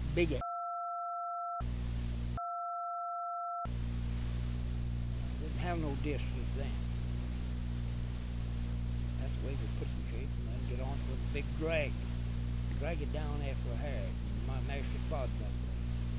big ass. Didn't have no discs then. That's the way we put some shape and then get on with a big drag. Drag it down after a hag. You might mash the clods that way.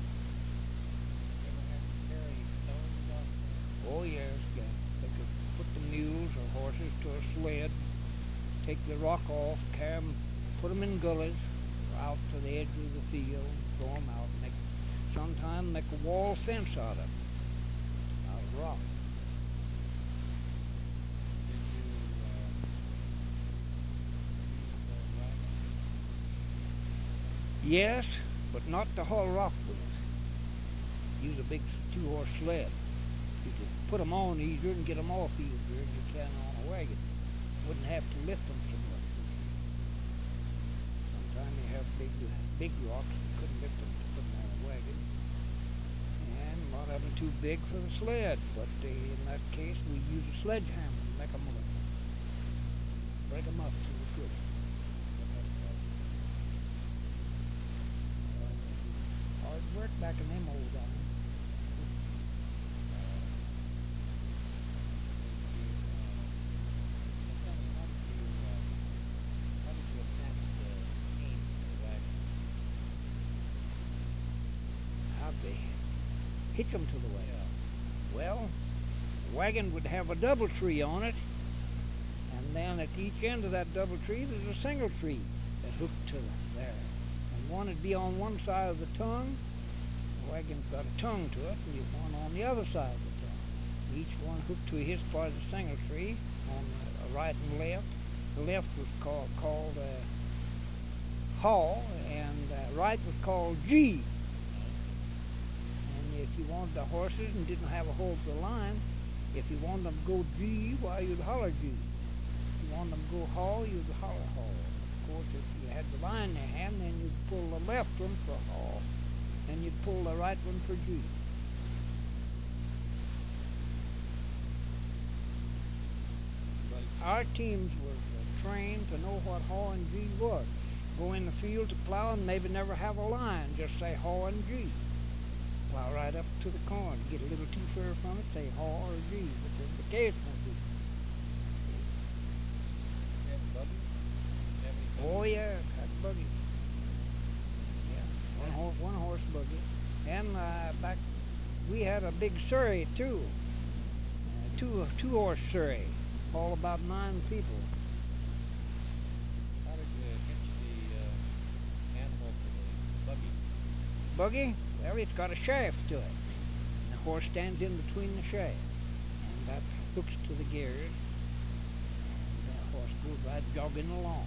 Ever have to carry stones off there? Oh yes, yeah. They could put the mules or horses to a sled, take the rock off, carry 'em, put 'em in gullies, out to the edge of the field, throw 'em out, sometimes make a wall fence out of 'em, out of rock. Did you use the wagon? Yes, but not to haul rock with. Use a big 2-horse sled. You could put 'em on easier and get 'em off easier than you can on a wagon. Wouldn't have to lift 'em so much. Sometimes you have big rocks you couldn't lift 'em to put 'em on a wagon. And a lot of 'em too big for the sled, but in that case we use a sledgehammer to make 'em break 'em up till we could. Hard work back in them old times. Tell me, how did you attach the chain to the wagon? How'd they hitch 'em to the wagon? Yeah. Well, the wagon would have a double tree on it, and then at each end of that double tree there's a single tree that hooked to there. And one would be on one side of the tongue. The wagon's got a tongue to it, and you one on the other side of the tongue. Each one hooked to his part of the single tree on the right and left. The left was called haw, and right was called G. And if you wanted the horses and didn't have a hold for the line, if you wanted them to go G, why you'd holler G. If you wanted them to go haw, you'd holler haw. Of course, if you had the line in your hand, then you'd pull the left one for haw, and you'd pull the right one for G. But our teams were trained to know what haw and G was. Go in the field to plow and maybe never have a line, just say haw and G. Plow right up to the corn, get a little too far from it, say haw or G, whichever the case may be. You have buggies? You have any Oh buggies? yeah, had buggy. Yeah, one horse buggy. And back, we had a big surrey too. Two horse surrey, all about 9 people. How did you hitch the animal to the buggy? Buggy, well, it's got a shaft to it. And the horse stands in between the shaft, and that hooks to the gears. And the horse goes right jogging along.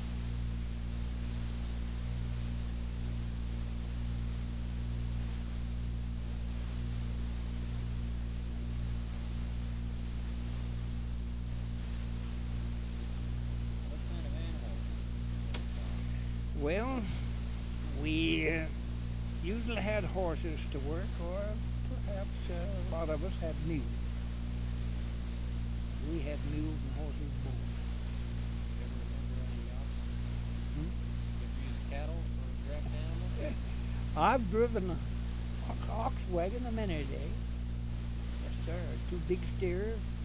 What kind of animals? Well, we usually had horses to work, or perhaps a lot of us had mules. We had mules and horses both. You ever remember any oxen? Hmm? You ever use cattle for draft animals? I've driven an ox wagon a many a day. Yes, sir. 2 big steers,